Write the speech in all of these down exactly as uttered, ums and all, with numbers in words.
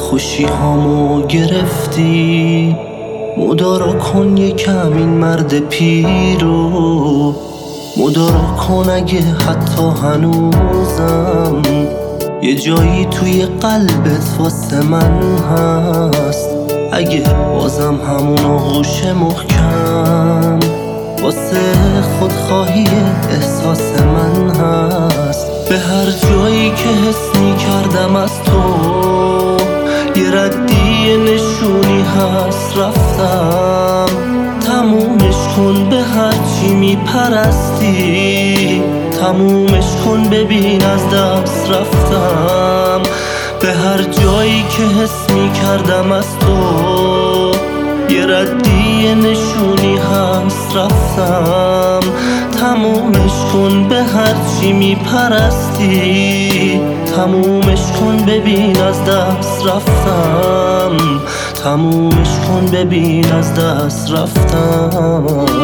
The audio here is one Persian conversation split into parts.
خوشی هامو گرفتی. مدارا کن یکم این مرد پیرو، مدارا کن اگه حتی هنوزم یه جایی توی قلبت واسه من هست. اگه بازم همون آغوش محکم واسه خودخواهی احساس من هست. به هر جایی که حس می کردم از تو یه ردی نشونی هست رفتم. تمومش کن به هر چی می پرستی، تمومش کن ببین از دست رفتم. به هر جایی که حس می کردم از تو یه ردی نشونی هست رفتم. تمومش کن به هر چی می پرستی، تمومش کن ببین از دست رفتم. تمومش کن ببین از دست رفتم.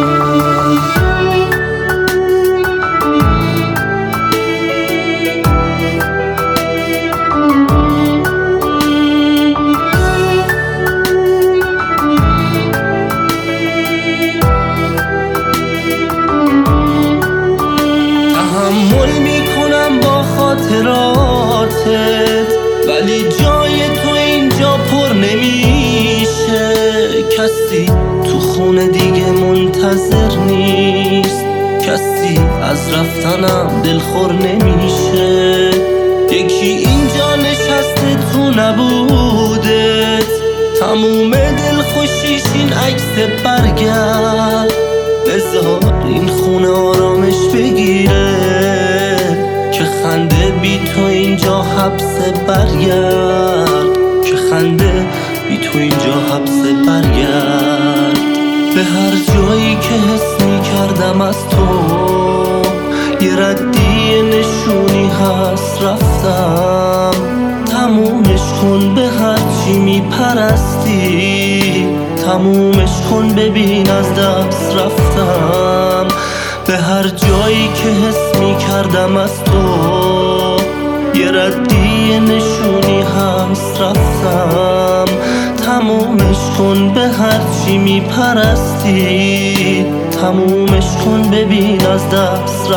تحمل میکنم با خاطراتت، ولی جای تو اینجا پر نمیشه. کسی تو خونه دیگه منتظر نیست، کسی از رفتنم دلخور نمیشه. یکی اینجا نشسته تو نبودت، تموم دلخوشیش این عکس برگرد. بذار این خونه آرامش بگیره که خنده بی تو اینجا حبس برگرد، که خنده بی تو اینجا حبس برگرد. به هر جایی که حس می کردم از تو یه ردی نشونی هست رفتم. تمومش کن به هر چی می پرستی، تمومش کن ببین از دست رفتم. به هر جایی که حس می کردم از تو یه ردی نشونی هست رفتم. تمومش کن به هر چی می پرستی، تمومش کن ببین از دست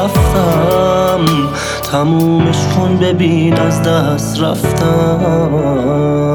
رفتم. تمومش کن ببین از دست رفتم.